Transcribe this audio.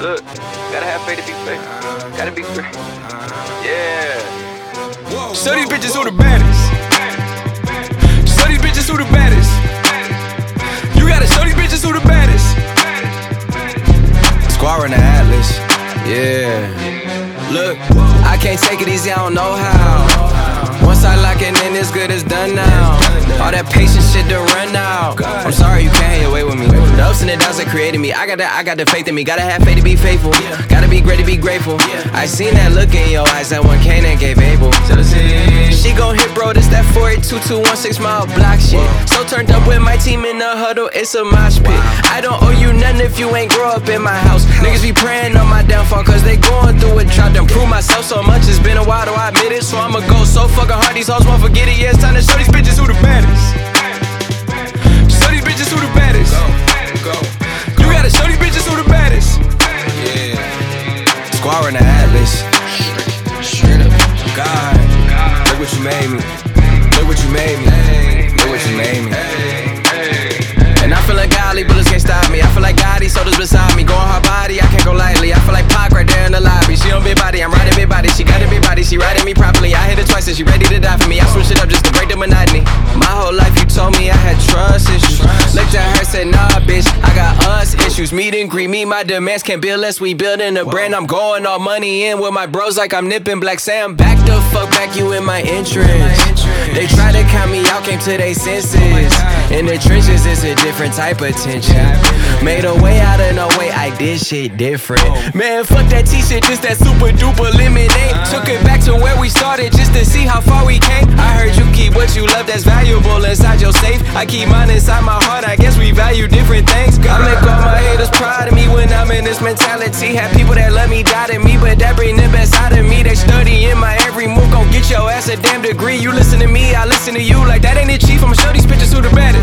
Look, gotta have faith to be faithful. Gotta be free. Yeah. Show these bitches who the baddest. Show these bitches who the baddest. You gotta show these bitches who the baddest. Square in the Atlas. Yeah. Look, I can't take it easy, I don't know how. Once I lock it in, it's good, it's done now. All that patient shit to run out. I'm sorry you can't have your way with me. The ups and the downs that created me. I got the faith in me. Gotta have faith to be faithful. Gotta be great to be grateful. I seen that look in your eyes that one Canaan gave Abel. She gon' hit, bro, this that 482-216 mile block shit. So turned up with my team in the huddle, it's a mosh pit. I don't owe you nothing if you ain't grow up in my house. Niggas be praying on my downfall cause they going through a drought. Done prove myself so much, it's been a while though I admit it. So I'ma go so fucking hard, these hoes won't forget it. Yeah, it's time to show these bitches who the baddest. Show these bitches who the baddest. You gotta show these bitches who the baddest. Yeah. Square in the Atlas. God, look what you made me. Look what you made me. Look what you made me. And I feel like golly, bullets can't stop me. I feel like God, these sodas beside me. Going hard body, I can't go lightly. I feel like Pac right there in the lobby. She on big body, I'm riding big body. She got a big body, she riding me properly. I hit her twice and she ready to die for me. I switch it up just to break the monotony. My whole life you told me I had trust issues. Looked at her, said nah bitch, I got us issues. Meet and greet me, my demands can't build less. We building a brand, I'm going all money in with my bros like I'm nipping Black Sam. Back the fuck back, you in my entrance. They try to count me out, came to their senses. In the trenches, it's a different type of tension. Made a way out of no way, I did shit different. Man, fuck that t-shirt, just that super duper lemonade. Took it back to where we started just to see how far we came. I heard you keep what you love that's valuable inside your safe. I keep mine inside my heart, I guess we value different things. I make all my haters proud of me when I'm in this mentality. Have people that love me, doubting me, but that bring the best out of me. They study in my every move, gon' get your ass a damn degree. You listen to me, I listen to you, like that ain't it chief. I'ma show these bitches who the baddest.